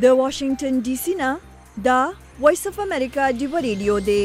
د واشنگټن ډي سي نه دا وایس اف امریکا ډیو ریډیو دی.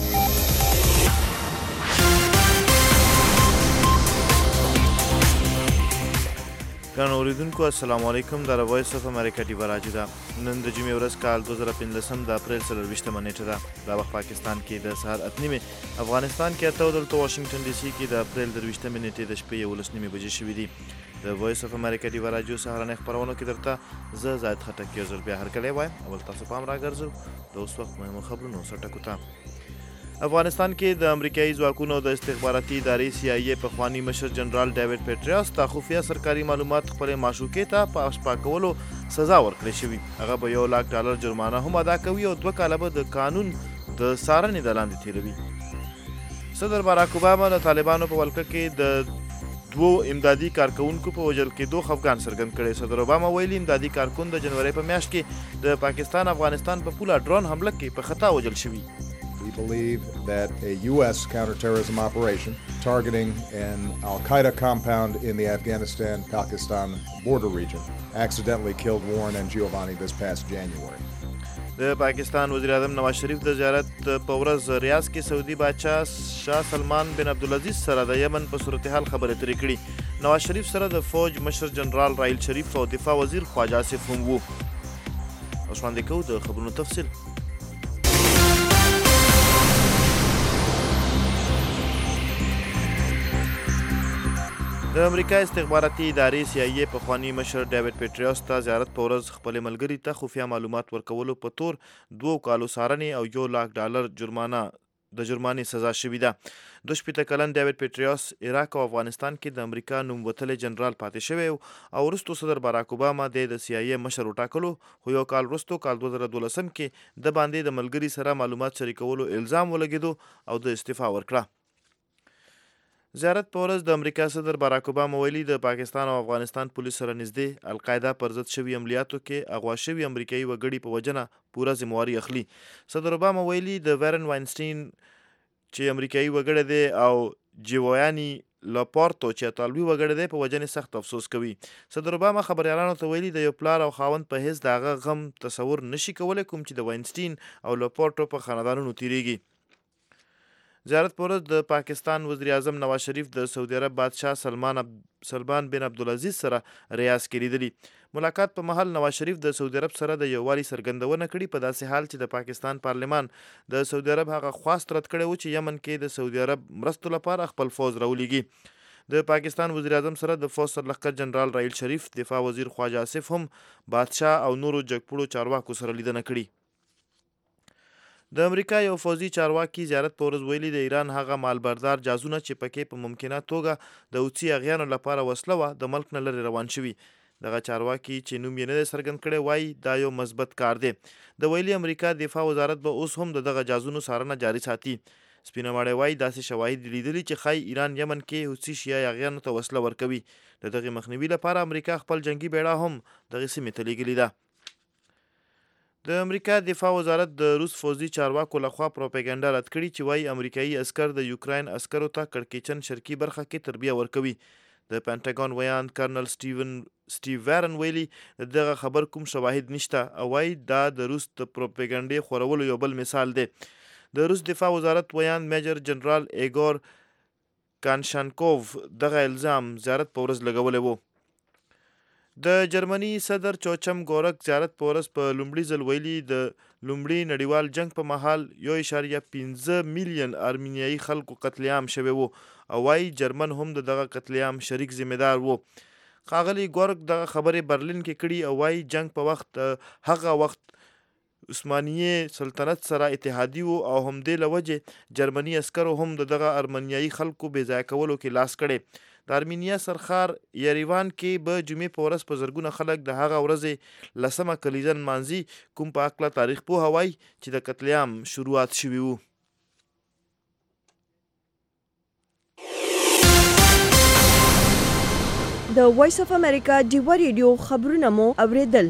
ګرانو اوریدونکو السلام علیکم. د وایس اف امریکا ډیو راډیو ده. نن د جمعې ورځ کال 2015 د اپریل 24 نیټه ده. دا وخت پاکستان کې د سهار 8:30، افغانستان کې 8 او دلته واشنگټن ډي سي کې د اپریل 23 نیټې د شپې 11:30 بجې شوې دي. د وایس اف امریکا ډیو راډیو سهارنۍ خپرونو کې درته زه زاید خټک یو ځل بیا هرکلی وایم. اول تاسو پام راګرځو د اوس وخت مهمو خبرونو سرټکو ته. افغانستان کې د امریکایي ځواکونو د استخباراتي ادارې CIA پخوانی مشر جنرال ډیوډ پیټریوس ته خفیه سرکاري معلومات خپلې معشوقې ته په افشا کولو سزا ورکړې شوې. هغه به $1,00,000 جرمانه هم ادا کوي او 2 کاله به د قانون د څارنې د لاندې تیروي. صدر باراک اوباما د طالبانو په ولکه کې د 2 امدادي کارکونکو په وژل کېدو خفګان څرګند کړی. صدر اوباما ویلي امدادي کارکون د جنوري په میاشت کې د پاکستان افغانستان په پوله ډرون حمله کې په خطا وژل شوي. We believe that a U.S. counterterrorism operation targeting an al-Qaeda compound in the Afghanistan-Pakistan border region accidentally killed Warren and Giovanni this past January. د پاکستان وزیر اعظم نواز شریف د زیارت په ورځ ریاض کې سعودي بادشاه شاه سلمان بن عبدالعزیز سره د یمن په صورتحال خبرې اترې کړي. نواز شریف سره د فوج مشر جنرال رائل شریف او دفاع وزیر خواجه آصف هم وو. اوس وړاندې کوو د خبرونو تفصیل. د امریکا استخباراتي ادارې CIA پخوانی مشر ډیوډ پیټریوس ته زیارت په ورځ خپل ملګري ته خفیه معلومات ورکولو په تور 2 کالو څارنې او $1,00,000 جرمانې سزا شوې ده. 22 کلن ډیوډ پیټریوس عراق او افغانستان کې د امریکا نوموتلی جنرال پاتې شوی او وروستو صدر باراک اوباما د CIA مشر وټاکلو، خو یو کال وروستو کال 2012 کې د باندې د ملګري سره معلومات شریکولو الزام ولګېدو او د استعفا ورکړه. زیارت په ورځ د امریکا صدر باراک اوباما ویلي د پاکستان او افغانستان پولیس سره نږدې القاعده پر ضد شوي عملیاتو کې اغوا شوي امریکایي وګړي په وجنه پوره ذمواري اخلي. صدر اوباما ویلي د ویرن واینسټین چې امریکایي وګړی دی او جیویاني لاپورتو چې اطالوي وګړی دی په وجنې سخت افسوس کوي. صدر اوباما خبریالانو ته ویلي د یو پلار او خاوند په حیث د هغه غم تصور نشي کولی کوم چې د واینسټین او لاپورتو په خاندانونو تیریږي. زیارت په ورځ د پاکستان وزیر اعظم نواز شریف د سعودي عرب بادشاه سلمان بن عبدالعزیز سره ریاض کې لیدلي. ملاقات په مهال نواز شریف د سعودي عرب سره د یووالي څرګندونه کړې، په داسې حال چې د پاکستان پارلمان د سعودي عرب هغه خواست رد کړی و چې یمن کې د سعودي عرب مرستو لپاره خپل فوج راولېږي. د پاکستان وزیر اعظم سره د فوج سرلښکر جنرال رائل شریف، دفاع وزیر خواجه آصف هم بادشاه او نورو جګپوړو چارواکو سره لیدنه کړې. د امریکا یو فوزي چارواکي زیارت په ورځ ویلي د ایران هغه مالبردار جازونه چې پکې په ممکنه توګه د حوثي اغیانو لپاره وسله وه د ملک نه لرې روان شوي. دغه چارواکي چې نوم یې نه دی څرګند کړی وایي دا یو مثبت کار دی. د ویلي امریکا دفاع وزارت به اوس هم د دغه جازونو څارنه جاري ساتي. سپینه ماړی وایي داسې شواهد لیدلي چې ښایي ایران یمن کې حوثي شیعه اغیانو ته وسله ورکوي. د دغې مخنیوي لپاره امریکا خپل جنګي بیړه هم دغې سیمې ته لیږلې ده. د امریکا دفاع وزارت د روس فوزي چارواکو لخوا پروپاګاندا رد کړي چې وایي امریکایي عسکر د یوکراین عسکرو ته کړکېچن شرقي برخه کې تربیه ورکوي. د پینټاګون ویاند کرنل سټیو وارن ویلي دغه خبر کوم شواهد نشته او وایي دا د روس د پروپاګانډې خورولو یو بل مثال دی. د روس دفاع وزارت ویاند میجر جنرال ایګور کانشانکوف دغه الزام زیارت په ورځ لګولی و. د جرمني صدر چوچم ګورک زیارت په ورځ په لومړي ځل ویلي د لومړي نړیوال جنګ په مهال 1.5 میلیون ارمینیایي خلکو قتل عام شوی و او وایي جرمن هم د دغه قتل عام شریک ذمہدار و. ښاغلي ګورک دغه خبرې برلین کې کړي او وایي جنګ په وخت هغه وخت عثماني سلطنت سره اتحادي و او همدې له وجې جرمني عسکرو هم د دغه ارمنیایي خلکو بې ځای کولو کې لاس کړی. د ارمینیا سرخار یریوان کې به جمعې په ورځ په زرګونه خلک د هغه ورځې 10مه کلیزه نمانځي کوم په هکله تاریخ پوه وایي چې د قتل عام شروعات شوي وو. د وایس اف امریکا ډیو ریډیو خبرونه مو اوریدل.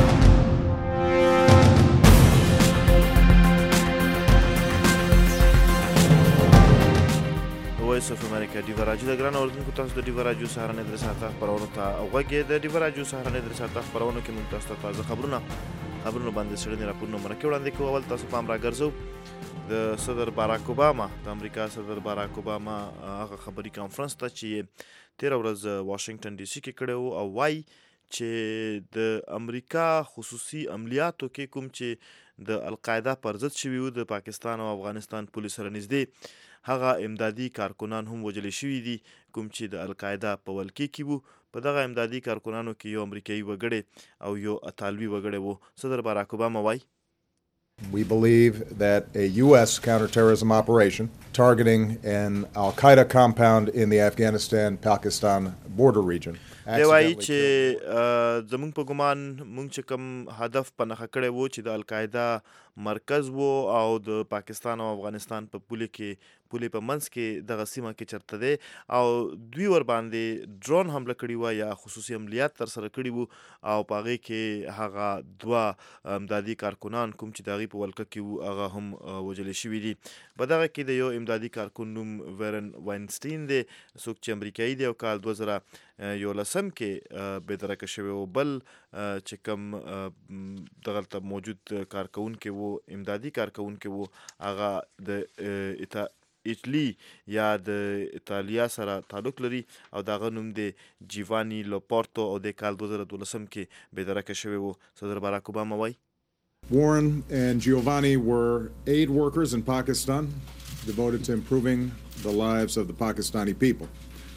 وایس اف امریکا ډیو راډیو د ګرانو اوریدونکو تاسو د ډیو راډیو سهارنۍ درې ساعته خپرونو ته غوږ یې. د ډیو راډیو سهارنۍ درې ساعته خپرونو کې موږ تاسو ته تازه خبرونه خبرونو باندې څېړنې راپورونه مرکه وړاندې کوو. اول تاسو پام راګرځو د صدر باراک اوباما، د امریکا صدر باراک اوباما هغه خبري کانفرنس ته چې 13 ورځ واشنگټن ډي سي کې کړی و، او وایي چې د امریکا خصوصي عملیاتو کې کوم چې د القاعده پر ضد شوي وو، د پاکستان او افغانستان پولیس سره نږدې هغه امدادي کارکنان هم وژل شوي دي کوم چې د القاعده په ولکې کې وو. په دغه امدادي کارکنانو کې یو امریکایي وګړی او یو اطالوي وګړی وو. صدر باراک اوباما وایي We believe that a U.S. counterterrorism operation targeting an al-Qaeda compound in the Afghanistan-Pakistan border region دی وایي چې زموږ په ګمان موږ چې کوم هدف په نښه کړی وو چې د القاعده مرکز وو او د پاکستان او افغانستان په پولې په منځ کې دغه سیمه کې چرته دی او دوی ور باندې ډرون حمله کړې وه یا خصوصي عملیات ترسره کړي وو او په هغې کې هغه دوه امدادي کارکنان کوم چې د هغې په ولکه کې وو هغه هم وژلې شوي دي. په دغه کې د یو امدادي کارکن نوم ویرن واینسټین دی، څوک چې امریکایي دی او کال 2011 کې بېدرکه شوی و. بل چې کوم دغلته موجود کارکونکي وو، امدادي کارکونکي وو، هغه د ایټلی یا د ایټالیا سره تعلق لري او د هغه نوم دی جیوانی لوپورتو او د کال 2012 کې بېدرکه شوی و. صدر باراک اوباما وایي Warren and Giovanni were aid workers in Pakistan devoted to improving the lives of the Pakistani people.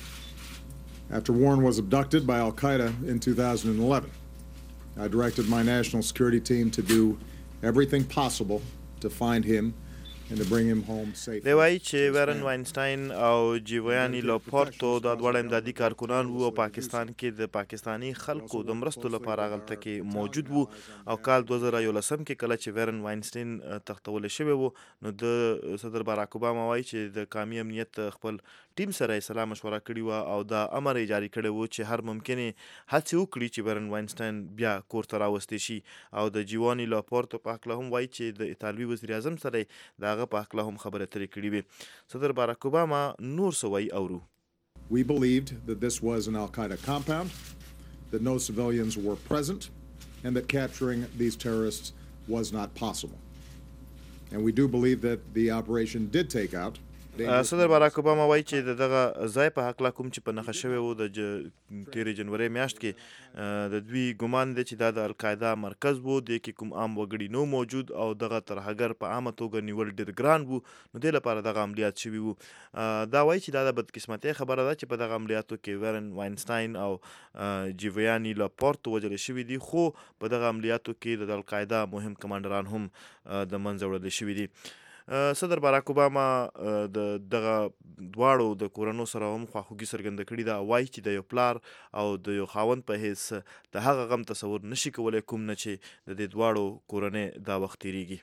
After Warren was abducted by al-Qaeda in 2011, I directed my national security team to do everything possible to find him and to bring him home safely. دی وایي چې ویرن واینسټاین او جیوانی لوپورتو دا دواړه امدادي کارکنان وو او پاکستان کې د پاکستانی خلکو د مرستو لپاره هغلته کې موجود وو. او کال 2011 کې کله چې ویرن واینسټین تختولی شوی وو نو د صدر باراک اوباما وایي چې د قومي امنیت خپل ټیم سره یې سلا مشوره کړې وه او دا امر یې جاري کړی و چې هر ممکنې هڅې وکړي چې ویرن واینسټین بیا کور ته راوستی شي. او د جیوانی لوپورتو په هکله هم وایي چې د ایټالوي وزیر اعظم سره یې د هغه په هکله هم خبرې اترې کړي وې. صدر باراک اوباما نور څه وایي اورو. We believed that this was an al-Qaeda compound, that no civilians were present, and that capturing these terrorists was not possible. And we do believe that the operation did take out. صدر باراک اوباما وایي چې د دغه ځای په هکله کوم چې په نښه شوی و د 13 جنورۍ میاشت کې د دوی ګمان دی چې دا د القاعده مرکز و، دې کې کوم عام وګړي نو موجود او دغه ترهګر په عامه توګه نیول ډېر ګران وو نو دې لپاره دغه عملیات شوي وو. دا وایي چې دا د بدقسمتۍ خبره ده چې په دغه عملیاتو کې ویرن واینسټاین او جیوانی لوپورتو وژل شوي دي، خو په دغه عملیاتو کې د القاعده مهم کمانډران هم د منځه وړل شوي دي. صدر باراک اوباما د دغه دواړو د کورنو سره هم خواخوږي څرګنده کړې ده. وایي چې د یو پلار او د یو خاوند په حیث د هغه غم تصور نشي کولی کوم نه چې د دې دواړو کورنۍ دا وخت تېرېږي.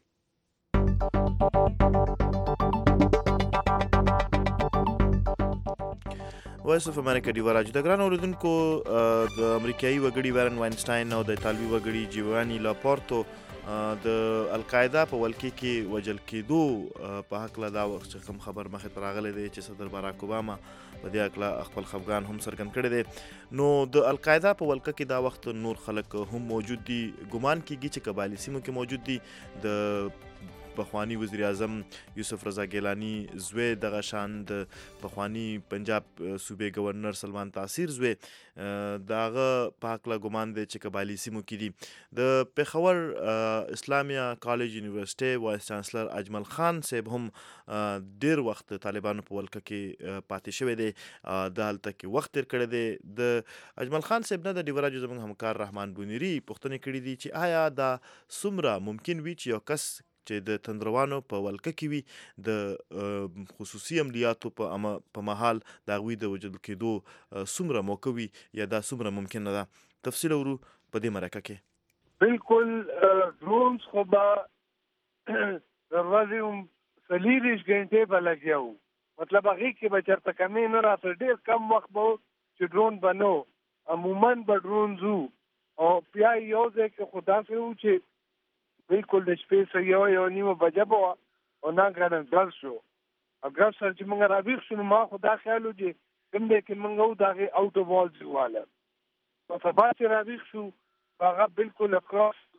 وایس اف امریکا ډیوا راجو. د ګرانو اورېدونکو د امریکایي وګړي ویرن واینسټاین او د ایټالوي وګړي جیوانی لوپورتو د القاعده په ولکې کې وژل کېدو په هکله دا وخت چې کوم خبر مخې ته راغلی دی چې صدر باراک اوباما په دې هکله خپل خفګان هم څرګند کړی دی. نو د القاعده په ولکه کې دا وخت نور خلک هم موجود دي. ګمان کېږي چې قبایلي سیمو کې موجود دي. د پخوانی وزیر اعظم یوسف رضا ګیلانی زوی، دغه شان د پخوانی پنجاب صوبې گورنر سلمان تاثیر زوی، د هغه په هکله ګمان دی چې قبایلي سیمو کې دي. د پېښور اسلامیه کالج یونیورسټۍ وایس چانسلر اجمل خان صاحب هم ډېر وخت د طالبانو په ولکه کې پاتې شوی دی، د هلته کې وخت تېر کړی دی. د اجمل خان صاحب نه د ډیوا راجو زموږ همکار رحمان بونیري پوښتنې کړي دي چې آیا دا څومره ممکن وي چې یو کس چې د تندروانو په ولکه کې وي د خصوصي عملیاتو په مهال د هغوی د وژل کېدو څومره موقع وي یا دا څومره ممکنه ده. تفصیل اورو په دې مرکه کې. بالکل ډرونز خو به د ورځې 40 غنټې به لګیا وو، مطلب هغې کې به چېرته کمې نه راته، ډېر کم وخت به و چې ډرون به نه و، عموما به ډرونز وو. او بیا یو ځای کې خو داسې وو چې بالکل د شپې یو نیمه بجه به وه او ناګهانه ګرد شو. او ګرد سره چې موږ راویښ شو نو ما خو دا خیال و چې کوم دی کې موږ وو د هغې اوټ اف والز واله. په سبا چې راویښ شو هغه بالکل اکراس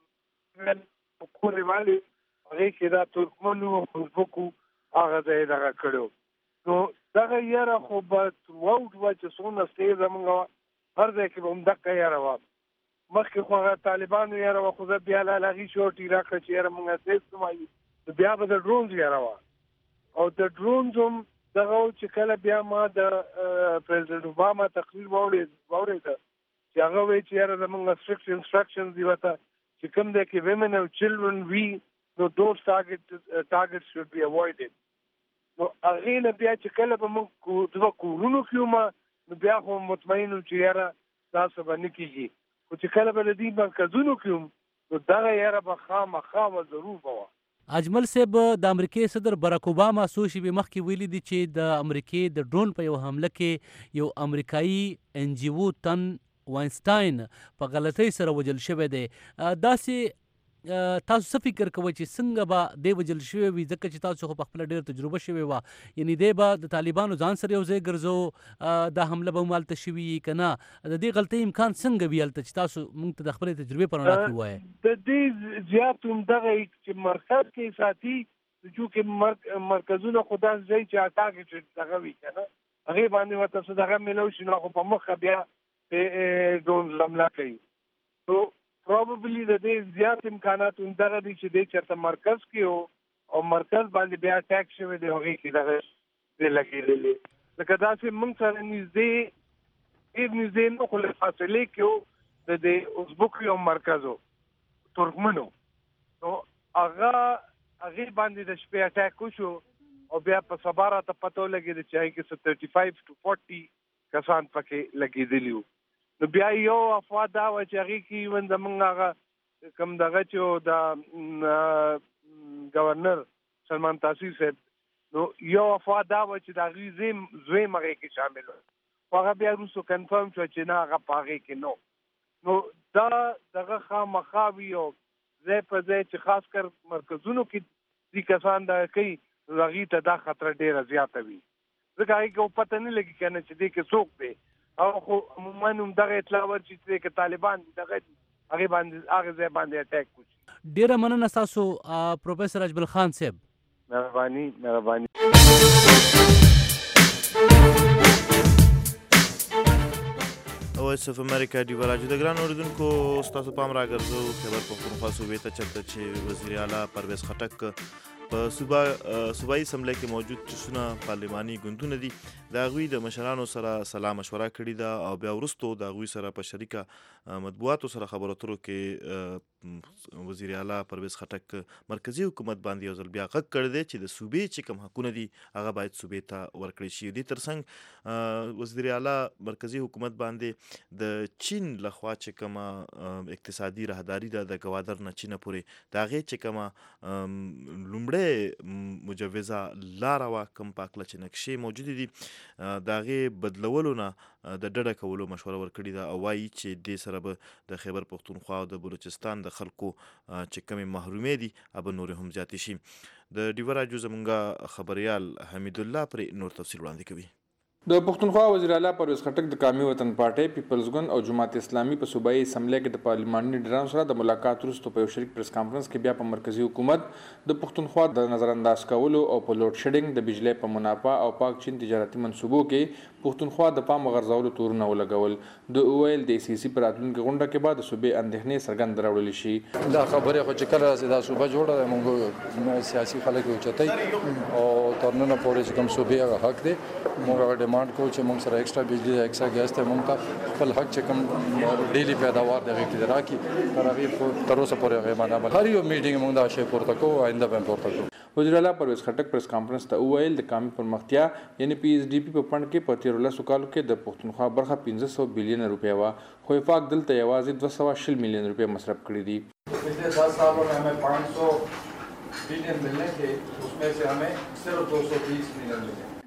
کورې والی هغې کې دا ترکمن و ازبک و هغه ځای دغه کړی و. نو دغه یاره خو به تروت وه چې څومره ستې زمونږ وه هر ځای کې به همدغه یاره وه. مخکې خو هغه طالبانو یاره وه خو زه بیا له هغې شورټې راکړه چې یاره مونږ سیف څه وایي بیا به د ډرونز یاره وه. او د ډرونز هم دغه و چې کله بیا ما د پرزیدنټ اوباما تقریر واورېده چې هغه وایي چې یاره زمونږ سټرکټ انسټرکشنز دي ورته چې کوم دی کې ویمن او چلډرن وي نو دوز targets should be avoided. نو هغې نه بیا چې کله به موږ دوه کورونو کې وم نو بیا خو مطمئن وم چې یاره دا څه به نه کېږي. خو چې کله به د دې مرکزونو کې وم نو دغه یاره به خامخا به ضرور به وه. اجمل صاحب د امریکای صدر براک اوباما څو شېبې مخکې ویلي دي چې د امریکای د ډرون په یو حمله کې یو امریکایي NGO تن واینسټاین په غلطۍ سره وجل شوی دی. داسې تاسو څه فکر کوئ چې څنګه به دی وجل شوی وي ځکه چې تاسو خو په خپله ډېره تجربه شوې وه یعنې دی به د طالبانو ځان سره یو ځای ګرځو دا حمله به هم هلته شوي وي که نه د دې غلطۍ امکان څنګه وي هلته چې تاسو موږ ته د خپلې تجربې په رڼا کې ووایئ. د دې زیات همدغه چې مرکز کې ساتي چونکې مرکزونه خو داسې ځای چې ټارګېټډ دغه وي که نه هغې باندې ورته څه دغه میلاو شي نو خو په مخه بیا ډرونز حمله کوي. نو پروبابلی د دې زیات امکانات همدغه دي چې دی چېرته مرکز کې و او مرکز باندې بیا اټیک شوی دی هغې کې دغه دی لګېدلې لکه داسې موږ سره نږدې ډېر نږدې نه خو له فاصلې کې و د دې ازبکو یو مرکز و ترکمنو نو هغې باندې د شپې اټیک وشو او بیا په سبا راته پته ولګېده چې هغې کې 35 to 40 کسان پکې لګېدلي وو. نو بیا یو افوا دا وه چې هغې کې ایون زمونږ هغه کوم دغه چې د ګورنر سلمان تاثیر صاحب نو یو افوا دا وه چې د هغې زویم هغې کې شامل و خو هغه بیا وروستو کنفرم شوه چې نه هغه په هغې کې نو نو دا دغه خامخا وي او ځای په ځای چې خاص کر مرکزونو کې دې کسان دغه کوي نو هغې ته دا خطره ډېره زیاته وي ځکه هغې کې پته نه لګي که نه چې دې کې څوک دی او خو عموما همدغه اطلاع ورشي چې که طالبان دي دغه هغې باندې هغه ځای باندې اټیک وشي. ډېره مننه ستاسو پروفیسر اجمل خان صاحب. مهرباني. وایس اف امریکا ډیو راجو د ګران اوریدونکو ستاسو پام راګرځو خیبر پختونخوا صوبې ته چرته چې وزیر اعلی پرویز خټک په صوبایي اسمبلی کې موجود چسونه پارلماني ګوندونه دي د هغوی د مشرانو سره سلا مشوره کړې ده او بیا وروستو د هغوی سره په شریکه مطبوعاتو سره خبرو اترو کې وزیر اعلی پرویز خټک مرکزي حکومت باندې یو ځل بیا غږ کړی دی چې د صوبې چې کوم حقونه دي هغه باید صوبې ته ورکړی شي. دې ترڅنګ وزیر اعلی مرکزي حکومت باندې د چین لخوا چې کومه اقتصادي راهداري ده د ګوادر نه چینه پورې د هغې چې کومه لومړی مجوزه لاره وه کوم په هکله چې نقشې موجودې دي د هغې بدلولو نه د ډډه کولو مشوره ورکړې ده او وایي چې دې سره به د خیبر پختونخوا او د بلوچستان د خلکو چې کومې محرومې دي هغه نورې هم زیاتې شي. د ډیوه راجو زمونږ خبریال حمید الله پرې نور تفصیل وړاندې کوي. د پښتونخوا وزیر اعلی پرویز خټک د قومي وطن پارټۍ پیپلز ګوند او جماعت اسلامي په صوبایي اسمبلی کې د پارلماني لیډرانو سره د ملاقات وروسته په یو شریک پریس کانفرنس کې بیا په مرکزي حکومت د پښتونخوا د نظر انداز کولو او په لوډ شیډینګ د بجلی په منافع او پاک چین تجارتي منصوبو کې پښتونخوا د پام غرضولو تورونه ولګول. د اویل د سیاسي په راتلونکي غونډه کې به د صوبې اندېښنې څرګندې راوړل شي. دا خبرې خو چې کله دا صوبه جوړه ده موږ سیاسي خلک اوچتای او تر نن پورې چې کوم صوبې هغه حق دی موږ هغه ډیمانډ کوو چې موږ سره ایکسټرا بجلی ایکسټرا ګیس ته موږ ته خپل حق چې کوم ډیلی پیداوار دغه کې راکړي تر هغې تر اوسه پورې هغې باندې هر یو میټینګ موږ دا شی پورته کوو آینده به هم پورته کوو. وزیر اعلی پرویز خټک پریس کانفرنس ته وویل د قومي پرمختیا یعنې PSDP په فنډ کې په 13 کالو کې د پښتونخوا برخه 500 بلین روپیه وه خو وفاق دلته یوازې 220 ملین روپیه مصرف کړي دي. पिछले 10 सालों में हमें 500 बिलियन मिलने थे उसमें से हमें सिर्फ 230 मिलियन मिले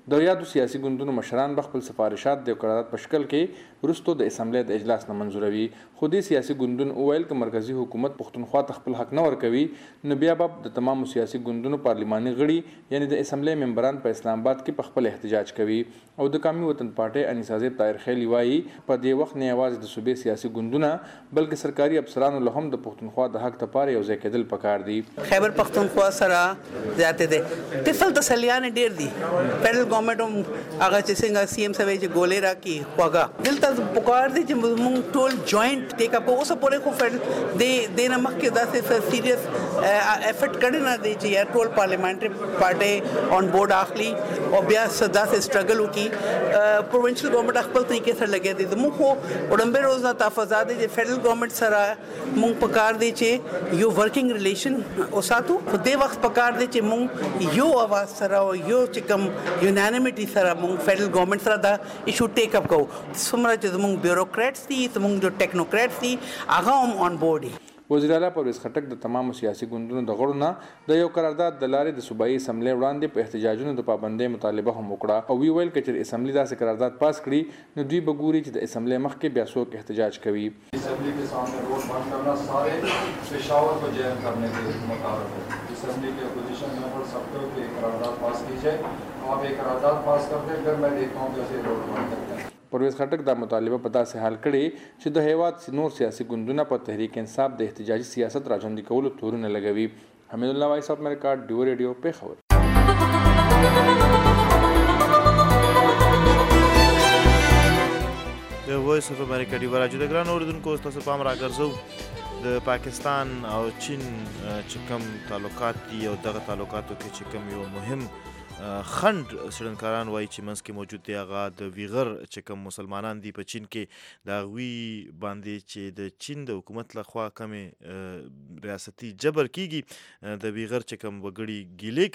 د یادو سیاسي ګوندونو مشران به خپل سفارشات د قرارداد په شکل کې وروسته د اسمبلی د اجلاس نه منظوروي. خو دې سیاسي ګوندونو وویل که مرکزي حکومت پښتونخوا ته خپل حق نه ورکوي نو بیا به د تمامو سیاسي ګوندونو پارلماني غړي یعنې د اسمبلی ممبران په اسلام آباد کې په خپل احتجاج کوي. او د قومي وطن پارټۍ انیسازیب طاهر خیلي وایي په دې وخت نه یوازې د صوبې سیاسي ګوندونه بلکې سرکاري افسرانو له هم د پښتونخوا د حق لپاره یو ځای کېدل پکار دي. خیبر پختونخوا سره زیاتې دي طفل تسلیان ډېر دي. فیډرل ګورنمنټ هم هغه چې څنګه سی ایم سوي چې ګولې راکړي خوږه دلته پکار دي چې موږ ټول جوائنٹ ټیک اپ اوسه پورې خو د نه مخکې داسې سیریس افرټ کړی نه دی چې یار ټول پارلیمنټري پارټۍ آن بورډ اخلي او بیا داسې سټرګل وکړي. پروونشل ګورنمنټ خپل طریقې سره لګیا دي. زموږ خو وړاندې روز نه تحفظات دي چې فیډرل ګورنمنټ سره موږ پکار دي چې یو ورکینګ ریلیشن وساتو. خو دې وخت پکار دي چې موږ یو اواز سره او یو چې کوم یونانیمټي سره موږ فیډرل ګورنمنټ سره دا ایشو ټیک اپ کوو. څومره چې زموږ بیوروکریټس دي زموږ جو ټیکنوکریټس دي هغه هم آن بورډ دي. وزیر اعلی پرویز خټک د تمامو سیاسي ګوندونو د غړو نه د یو قرارداد د لارې د صوبایي اسمبلی وړاندې په احتجاجونو د پابندۍ مطالبه هم وکړه او ویل که چېرې اسمبلی داسې قرارداد پاس کړي نو دوی به ګوري چې د اسمبلی مخکې بیا څوک احتجاج کوي. اسمبلی کے سامنے روڈ بند کرنا سارے پشاور کو جیم کرنے کے مطابق ہے. اسمبلی کے اپوزیشن ممبر سب کو ایک قرارداد پاس کیجیے. آپ ایک قرارداد پاس کرتے ہیں پھر میں دیکھتا ہوں کیسے روڈ بند کرتے ہیں. پرویز خټک دا مطالبه په داسې حال کړي چې د هیواد نور سیاسي ګوندونه په تحریک انصاف د احتجاجي سیاست راژوندي کولو تورونه لګوي. حمید الله وایس اف امریکا ډیو ریډیو پیښور. د وایس اف امریکا ډیو راډیو د ګران اوریدونکو تاسو پام راګرځو د پاکستان او چین چې کوم تعلقات دي او دغه تعلقاتو کې چې کوم یو مهم خند څېړنکاران وایي چې منځ کې موجود دی هغه د ویغر چې کوم مسلمانان دي په چین کې د هغوی باندې چې د چین د حکومت لخوا کمې ریاستي جبر کیږي د ویغر چې کوم وګړي ګیلې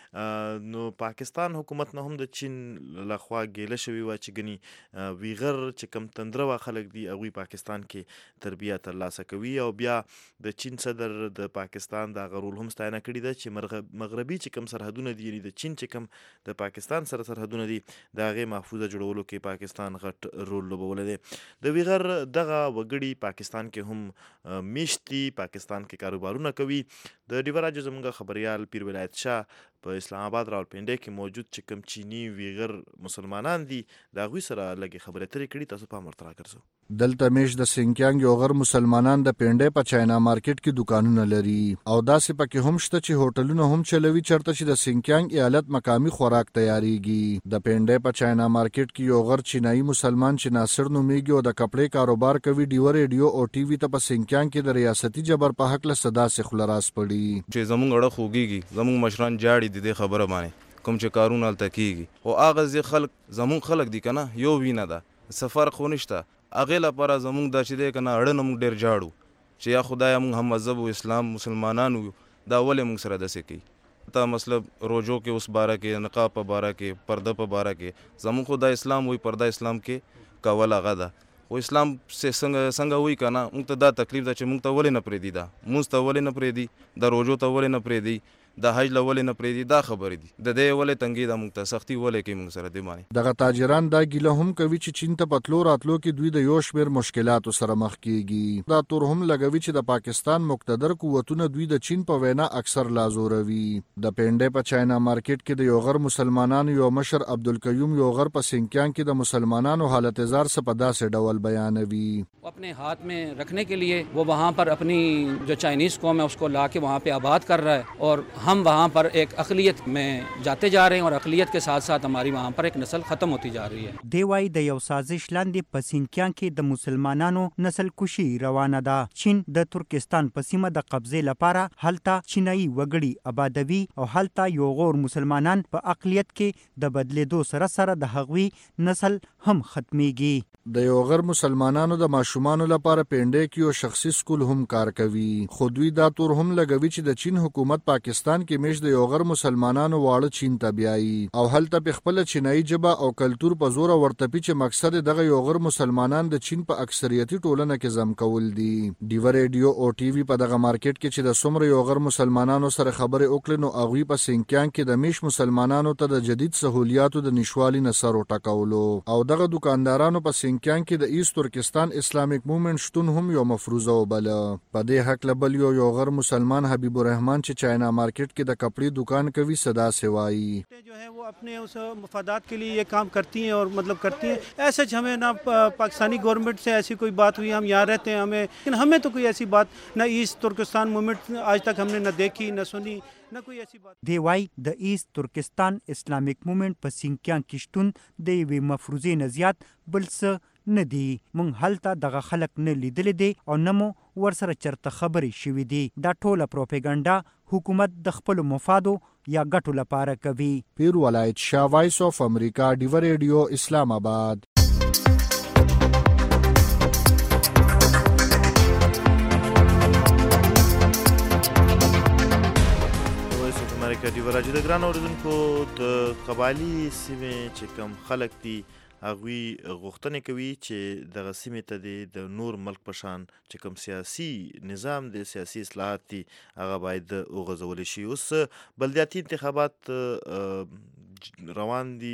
کوي نو پاکستان حکومت نه هم د چین لخوا ګیله شوي وه چې ګني ویغر چې کوم تندره خلک دي هغوی پاکستان کې تربیه ترلاسه کوي او بیا د چین صدر د پاکستان د هغه رول هم ستاینه کړې ده چې مغربي چې کوم سرحدونه دي یعنې د چین چې کوم د پاکستان سره سرحدونه دي د هغې محفوظه جوړولو کې پاکستان غټ رول لوبولی دی. د ویغر دغه وګړي پاکستان کې هم میشت دي، پاکستان کې کاروبارونه کوي. د ډیوه راډیو زموږ خبریال پیر ولایت شاه په اسلام آباد راولپنډۍ کې موجود چې کوم چینی ویغر مسلمانان دي د هغوی سره لږې خبرې اترې کړي. تاسو پام ورته راګرځو. دلته میش د سینکیانګ یو غر مسلمانان د پنډۍ په چاینا مارکیټ کې دکانونه لري او داسې پکې هم شته چې هوټلونه هم چلوي چرته چې د سینکیانګ ایالت مقامی خوراک تیاریږي. د پنډۍ په چاینا مارکیټ کې یو غر چینایي مسلمان چې ناصر نومیږي او د کپړې کاروبار کوي ډیوه ریډیو او ټي وي ته په سینکیانګ کې د ریاستي جبر په حق له صدا سه خلاص پړي چې زمونږ اړه خوږیږي زمونږ مشران جاړي دي د خبره باندې کوم چې کارونه هلته کیږي او هغه ځای خلک زمونږ خلک دي که نه یو وینه ده سفر خو نشته هغې لپاره زمونږ دا چې دی که نه اړه نه مونږ ډېر جاړو چې یا خدایه مونږ هم مذهب و اسلام مسلمانان یو دا ولې مونږ سره داسې کوي تا مطلب روزو کې اوس باره کې نقاب په باره کې پرده په باره کې زمونږ خو دا اسلام وي پرده اسلام کې کول هغه ده خو اسلام څنګه وي که نه مونږ ته دا تکلیف ده چې مونږ ته ولې نه پرېږدي دا مونځ ته ولې نه پرېږدي دا روزو ته ولې نه پرېږدي د حج له ولې نه پرېږدي دا خبرې دي د دې ولې تنګي ده مونږ ته سختي ولې کوي مونږ سره دې باندې. دغه تاجران دا ګیله هم کوي چې چین ته په تلو راتلو کې دوی د یو شمېر مشکلاتو سره مخ کیږي. دا تور هم لګوي چې د پاکستان مقتدر قوتونه دوی د چین په وینا اکثر لازوروي. د پنډۍ په چاینا مارکیټ کې د یو غر مسلمانانو یو مشر عبدالقیوم یو غر په سینکیانګ کې د مسلمانانو حالت زار څه په داسې ډول بیانوي. اپنے ہاتھ میں رکھنے کے لیے وہ وہاں پر اپنی جو چائنیز قوم ہے اس کو لا کے وہاں پہ آباد کر رہا ہے اور ہم وہاں پر ایک اقلیت میں جاتے جا رہے ہیں اور اقلیت کے ساتھ ساتھ ہماری وہاں پر ایک نسل ختم ہوتی جا رہی ہے. دی وای د یو سازش لاندې په سینکیانګ کې د مسلمانانو نسل کشي روانه ده. چین د ترکستان په سیمه د قبضې لپاره هلته چینایي وګړي آبادوي او هلته یو غور مسلمانان په اقلیت کې د بدلیدو سره سره د هغوی نسل هم ختمیږي. د یو غیر مسلمانانو د ماشومانو لپاره پینډې کې یو شخصي سکول هم کار کوي، خو دوی دا تور هم لګوي چې د چین حکومت پاکستان کې میش د یو غیر مسلمانانو واړه چین ته بیایي او هلته په خپل چینایي ژبه او کلتور په زور ورتپي چې مقصد دغه یو غیر مسلمانان د چین په اکثریتي ټولنه کې زم کول دي. ډیو ریډیو او ټي وي په دغه مارکیټ کې چې د څومره یو غیر مسلمانانو سره خبرې وکړې نو هغوی په سینکیانګ کې د میش مسلمانانو ته د جدید سهولیاتو د نشوالي نه سر وټکولو او دغه دکاندارانو په سینکیانګ کې د ایست ترکستان اسلامیک موومنت شتون هم یو مفروضه وبله. په دې حق لبل یو غیر مسلمان حبیب الرحمن چې چاینا مارکیٹ کې د کپڑے دکان کوي صدا سے وایي जो है वो अपने उस मफादात के लिए ये काम करती हैं और मतलब करती हैं. ऐसे हमें ना पाकिस्तानी गवर्नमेंट से ऐसी कोई बात हुई, हम यहाँ रहते हैं, लेकिन हमें तो कोई ऐसी बात ना ईस्ट तुर्किस्तान मूवमेंट आज तक हमने न देखी न सुनी न कोई ऐसी बात. دی وای د ایست ترکستان اسلامیک موومنت په سینکیانګ کې شتون د یوې مفروضې نه زیات بل څه نه دی. مونږ هلته دغه خلک نه لیدلی دی او نه مو ورسره چرته خبرې شوي دي. دا ټوله پروپیګنډا حکومت د خپلو مفادو یا ګټو لپاره کوي. پیر ولایت شاه، وایس آف امریکا، ډیو ریډیو، اسلام آباد. امریکا ډیو راځي د ګران اوریدونکو د قبایلی سیمې چې کم خلک دي هغوی غوښتنې کوي چې دغه سیمې ته د نور ملک په شان چې کوم سیاسي نظام د سیاسي اصلاحات دي هغه باید وغځولی شي. اوس بلدیاتي انتخابات روان دي،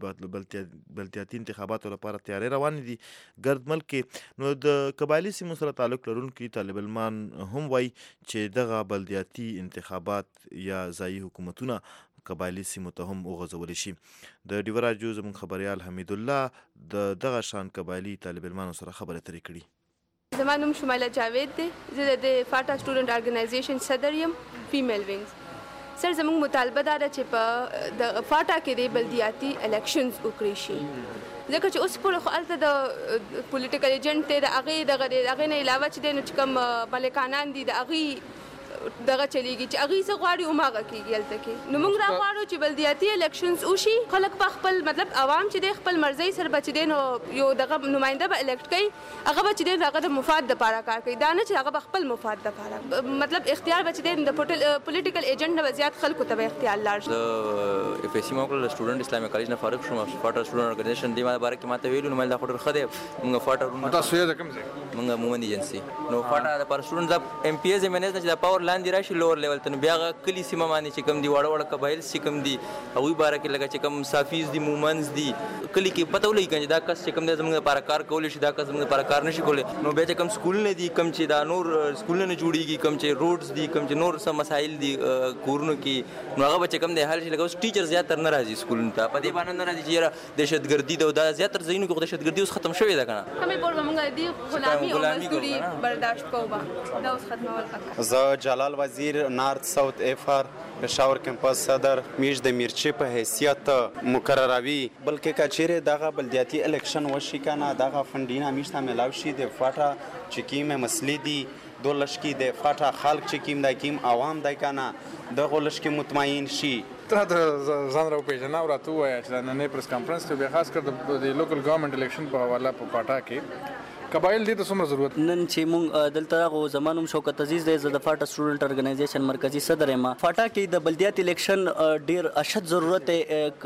بلدیاتي انتخاباتو لپاره تیاری روانې دي ګرد ملک کې. نو د قبایلي سیمو سره تعلق لرونکي طالب علمان هم وایي چې دغه بلدیاتي انتخابات یا ځایي حکومتونه قبایلي سیمو ته هم وغځولی شي. د ډیو راډیو زموږ خبریال حمید الله د دغه شان قبایلي طالب علمانو سره خبرې اترې کړي. زما نوم شمایله جاوید دی، زه د فاټا سټوډنټ ارګنایزیشن صدر یم، فیمیل وینګز. سر زموږ مطالبه دا ده چې په د فاټا کې د بلدیاتي الیکشنز وکړي شي، ځکه چې اوس پورې خو هلته د پولیټیکل ایجنټ دی، د هغې نه علاوه چې دی نو چې کوم ملکانان دي د هغې دغه چلیږي چې هغوی څه غواړي هماغه کېږي هلته کې. نو موږ را غواړو چې بلدیاتي الیکشنز وشي، خلک په خپل مطلب عوام چې دی خپل مرضۍ سره به چې دی نو یو دغه نماینده به الیکټ کوي، هغه به چې دی هغه د مفاد دپاره کار کوي، دا نه چې هغه به خپل مفاد دپاره مطلب اختیار به چې دی د پولیټیکل ایجنټ نه به زیات خلکو ته به اختیار لاړ شي. زه اف ایس سی ما وکړله، سټوډنټ اسلامي کالج نه فارغ شوم. فاټا سټوډنټ ارګنایزیشن دې ما باره کې ماته ویلو، نو مې دا خو ډېر ښه دی. موږ فاټا تاسو یې د کوم ځای؟ موږ مومند ایجنسي. نو فاټا دپاره سټوډنټ دا ایم پی ایز ایمنیز نه چې دا پاور لاندې راشي لور لیول ته، نو بیا هغه کلي سیمه باندې چې کوم دي واړه واړه قبایل چې کوم دي هغوی باره کې لکه چې کوم صافیز دي، مومنز دي، کلي کې پته ولګي که دا کس چې کوم دی زموږ لپاره کار کولی شي، دا کس زموږ لپاره کار نه شي کولی. نو بیا چې کوم سکولونه دي، کوم چې دا نور سکولونه نه جوړېږي، کوم چې روډز دي، کوم چې نور څه مسایل دي کورونو کې، نو هغه به چې کوم دی حل شي. لکه اوس ټیچر زیاتر نه راځي سکولونو ته، په دې باندې نه راځي چې یاره دهشتګردي ده، او دا زیاتر ځایونو کې خو دهشتګردي اوس ختم شوې ده که نه. همې پور به موږ د دې غلامي او مزدوري برداشت کوو به، دا اوس ختمول پکار. زه جلال وزیر، نارت ساوت ایفر، پېښور کمپس صدر، میش د میرچې په حیثیت مقرروي. بلکې که چیرې دغه بلدیاتي الیکشن وشي که نه، دغه فنډونه میش ته میلاو شي، د فاټا چې کومې مسلې دي دو لشکي د فاټا خلک چې کوم دی، کوم عوام دی که نه، دغو لشکي مطمئن شي. ته د ځان راوپېژنه او راته ووایه چې دا نننی پریس کانفرنس کې بیا خاص کر د لوکل ګورنمنټ الیکشن په حواله په فاټا کې قبایل دې ته څومره ضرورت؟ نن چې مونږ دلته راغو، زما نوم شوکت عزیز دی، زه د فاټا سټوډنټ ارګنایزیشن مرکزي صدر یم. فاټا کې د بلدیاتي الیکشن ډېر اشد ضرورت دی.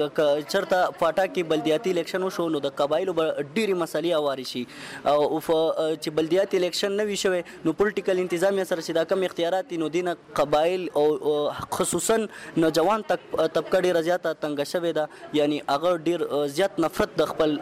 چېرته فاټا کې بلدیاتي الیکشن وشو نو د قبایلو به ډېرې مسلې هوارې شي، او چې بلدیاتي الیکشن نه وي شوی نو پولیټیکل انتظامیه سره چې دا کم اختیارات دي نو دې نه قبایل او خصوصا نوجوان طبقه ډېره زیاته تنګه شوې ده، یعنی هغه ډېر زیات نفرت د خپل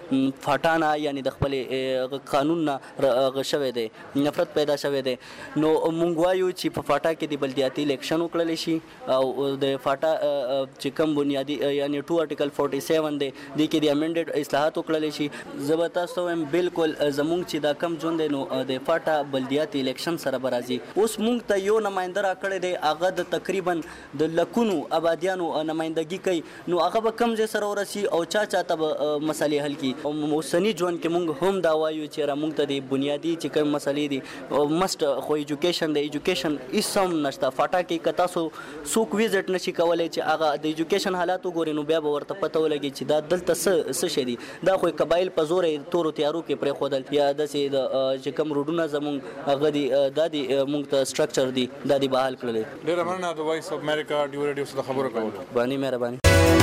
فاټا نه یعنی د خپلې قانون نه شوی دی، نفرت پیدا شوی دی. نو مونږ وایو چې په فاټا کې د بلدیاتي الیکشن وکړلی شي، او د فاټا چې کوم بنیادي یعنی 2 ارټیکل 47 دی دې کې د امینډډ اصلاحات وکړلی شي. زه به تاسو ته وایم بالکل زمونږ چې دا کم ژوند دی نو د فاټا بلدیاتي الیکشن سره به راځي. اوس مونږ ته یو نماینده راکړی دی، هغه د تقریبا د لکونو آبادیانو نمایندګي کوي، نو هغه به کم ځای سره ورسي او چا ته به مسلې حل کړي. اوسني ژوند کې مونږ هم دا وایو چې چې را موږ ته د بنیادی چې کوم مسلې دي مست خو ایجوکیشن د ایجوکیشن اسم نشته فاټا کې که تاسو څوک ویزټ نشي کولی چې هغه د ایجوکیشن حالات وګوري نو بیا به ورته پته ولګي چې دا دلته څه شی دي دا خو قبایل په زور تورو تیارو کې پرېښودل یا داسې د چې کوم روډونه زموږ هغه دي دا د موږ ته سټرکچر دي دا دي بحال کړلی. ډېره مننه د وایس اف امریکا ډیو ریډیو څخه خبرو کولو. مهرباني.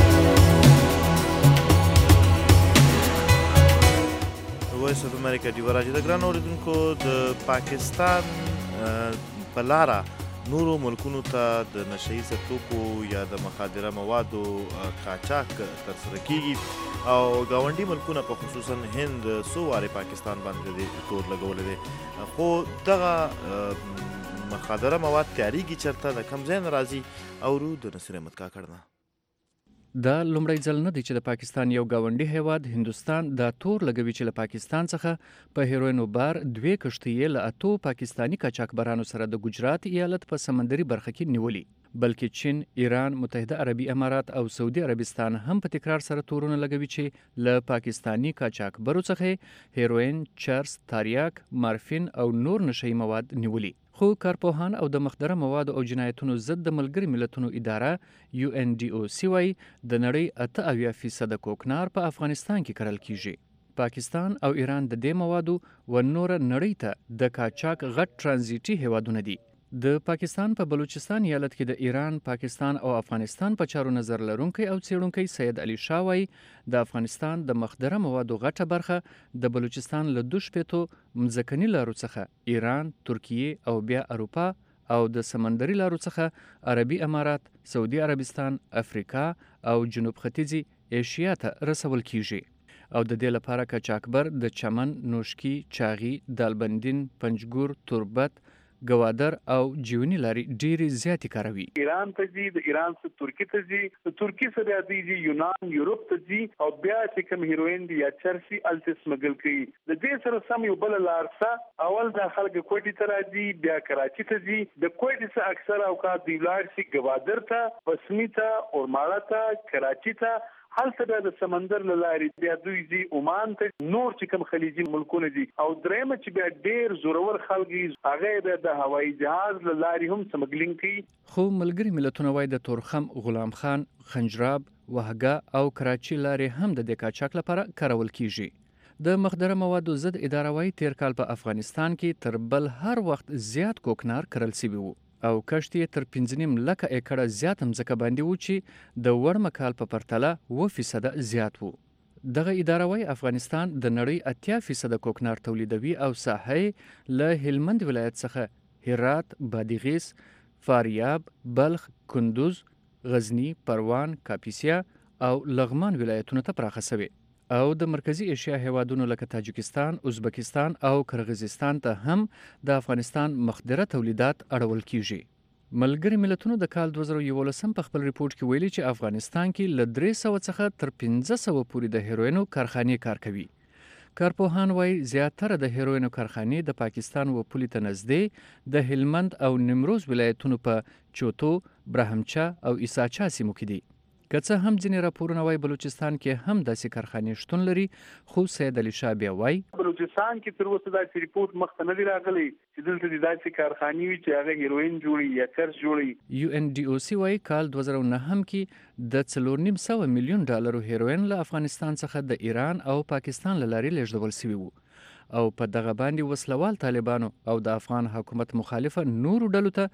وایس اف امریکا ډیو راځي د ګران اوریدونکو د پاکستان په لاره نورو ملکونو ته د نشهیزه توکو یا د مخدره موادو قاچاق ترسره کیږي او ګاونډي ملکونه په خصوصا هند څو وارې پاکستان باندې تور لګولی دی خو دغه مخدره مواد تیاریږي چېرته د کوم ځای نه راځي اورو د نصیر احمد کاکړ نه. دا لومړی ځل نه دی چې د پاکستان یو ګاونډي هیواد هندوستان دا تور لګوي چې له پاکستان څخه په هیروینو بار 2 کشتۍ له 8 پاکستانی قاچاقبرانو سره د ګجرات ایالت په سمندري برخه کې نیولي بلکې چین، ایران، متحده عربي امارات او سعودي عربستان هم په تکرار سره تورونه لګوي چې له پاکستانی قاچاقبرو څخه هیروین، چرس، تاریاک، مارفین او نور نشئی مواد نیولي. خو کارپوهان او د مخدره موادو او جنایتونو ضد د ملګري ملتونو اداره UNODC وايي د نړۍ 88% کوکنار په افغانستان کې کرل کیږي. پاکستان او ایران د دې موادو و نور نړۍ ته د قاچاق غټ ترانزیټي هیوادونه دي. د پاکستان په بلوچستان ایالت کې د ایران، پاکستان او افغانستان په چارو نظر لرونکی او څېړونکی سید علي شاه وايي د افغانستان د مخدره موادو غټه برخه د بلوچستان له 2 مځکني لارو څخه ایران، ترکیه او بیا اروپا او د سمندري لارو څخه عربي امارات، سعودي عربستان، افریقا او جنوب ختیځي ایشیا ته رسول کیږي او د دې لپاره قاچاقبر د چمن، نوشکی، چاغي، دالبندین، پنجګور، تربت، ګوادر او جیونی لاري ډېری زیاتې کاروي. ایران ته ځي، د ایران څخه ترکی ته ځي، د ترکی څخه ځي یونان، یورپ ته ځي او بیا چې کوم هیروین دی یا چرسي الته سمګل کوي. د دې سره سم یو بل لارسه اول د خلک کوټي ته راځي، بیا کراچي ته ځي، د کوټي څخه اکثر اوقات دی لارسي ګوادر ته، پسمی ته، اورماړه ته، کراچي ته هلته بیا د سمندر له لارې بیا دوی ځي عمان ته، نور چې کوم خلیجي ملکونه دي او درېیمه چې بیا ډېر زورور خلک هغه بیا د هوایي جهاز له لارې هم سمګلینګ کوي. خو ملګري ملتونه وایي د تورخم، غلام خان، خنجراب، وهګه او کراچي لارې هم د قاچاق لپاره کارول کیږي. د مخدره موادو ضد اداره وايي تیر کال په افغانستان کې تر بل هر وخت زیات کوکنار کرل سوي وو او کشت یې تر 5.5 لکه ایکړه زیات مځکه باندې و چې د وړ مکال په پرتله 2% زیات وو. دغه اداره وايي افغانستان د نړۍ 80% کوکنار تولیدوي او ساحه له هلمند ولایت څخه هرات، بادغیس، فاریاب، بلخ، کندوز، غزنی، پروان، کاپیسیا او لغمان ولایتونو ته پراخه شوی او د مرکزی ایشیا هیوادونو لکه تاجکستان، ازبکستان او قرغیزستان ته هم د افغانستان مخدره تولیدات اړول کیږي. ملګري ملتونو د کال 2011 په خپل ریپورت کې ویلي چې افغانستان کې له 300 څخه تر 1500 پورې د هیروینو کارخانې کار کوي. کارپوهان وايي زیاتره د هیروینو کارخانې د پاکستان و پولې ته نږدې د هلمند او نیمروز ولایتونو په چوتو، برهمچا او ایساچا سیمو کې دي. که څه هم ځینې راپورونه وايي بلوچستان کې هم داسې کارخانې شتون لري خو سید علي شاه بیا وايي بلوچستان کې تر اوسه داسې ریپورت مخته نه دی راغلی چې دلته داسې کارخانې وي چې هغه هیروین جوړي یا چرس جوړي. UNODC وايي کال 2009 کې د 4.5 میلیون ډالرو هیروین له افغانستان څخه د ایران او پاکستان له لارې لیږدول شوي وو او په دغه باندې وسلوال طالبانو او د افغان حکومت مخالفه نورو ډلو ته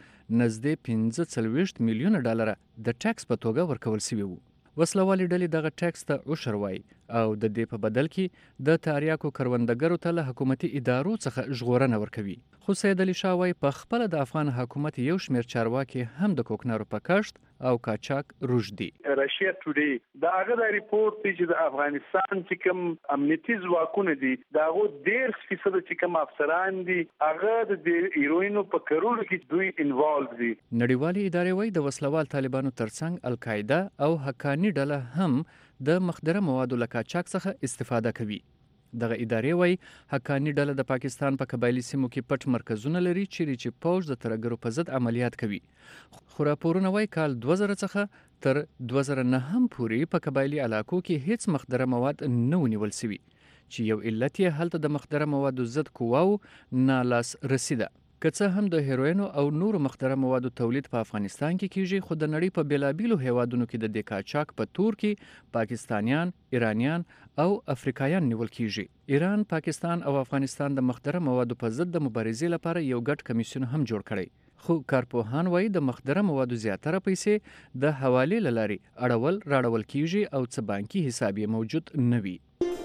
نږدې 45 میلیونه ډالر د ټیکس په توګه ورکول شوي وو. وسلوالي ډلې دغه ټیکس ته عشر وایي او د دې په بدل کې د تاریاکو کروندګرو ته له حکومتي ادارو څخه ژغورنه ورکوي. خو سید علي شاه وايي په خپل د افغان حکومت یو شمېر چارواکي هم د کوکنارو په کښت او قاچاق روږ دي. رشیا ټوډے دا هغه د ریپورت دی چې د افغانستان چې کوم امنیتي ځواکونه دي دا هغه 10% چې کوم افسران دي هغه د هیروینو په کرولو کې دوی انوالو دي. نړیوالې ادارې وايي د وسلوال طالبانو ترڅنګ القاعده او حقانی ډله هم د مخدره موادو له قاچاق څخه استفاده کوي. دغه ادارې وايي حقانی ډله د پاکستان په قبایلی سیمو کې پټ مرکزونه لري چې پوج د ترګرو په ضد عملیات کوي. خو راپورونه وايي کال 2000 څخه تر 2009 پورې په قبایلی علاقو کې هیڅ مخدره مواد نه ونیول شوي چې یو علت یې هلته د مخدره موادو ضد قواو نالاس رسیده. که څه هم د هیروینو او نورو مخدره موادو تولید په افغانستان کې کیږي، خو د نړۍ په بیلابیلو هیوادونو کې د دې قاچاق په تور کې پاکستانیان، ایرانیان او افریقایان نیول کیږي. ایران، پاکستان او افغانستان د مخدره موادو په ضد د مبارزې لپاره یو ګډ کمیسیون هم جوړ کړی، خو کارپوهان وایي د مخدره موادو زیاتره پیسې د حوالې له لارې اړول راړول کیږي او څه بانکي حساب یې موجود نه وي.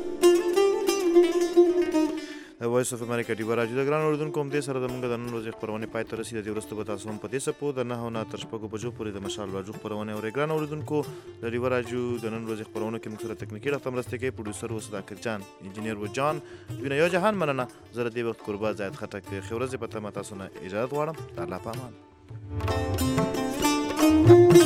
وایس اف امریکا ډیوه راډیو د ګران اوریدونکو هم دې سره د موږ د نن ورځې خپرونې پای ته رسېدې. دې وروسته به تاسو هم په دې څپو د 9 نه تر 6 بجو پورې د مشال راډیو خپرونې اورئ. ګران اوریدونکو د ډیوه راډیو د نن ورځې خپرونو کې موږ سره تکنیکي ډاکټر مرسته کوي، پروډوسر و صداقت جان، انجینیر و جان، دوی نه یو جهان مننه. زه د دې وخت قربا زاید خټک د ښې ورځې په تمه تاسو نه اجازه غواړم. د الله په امان.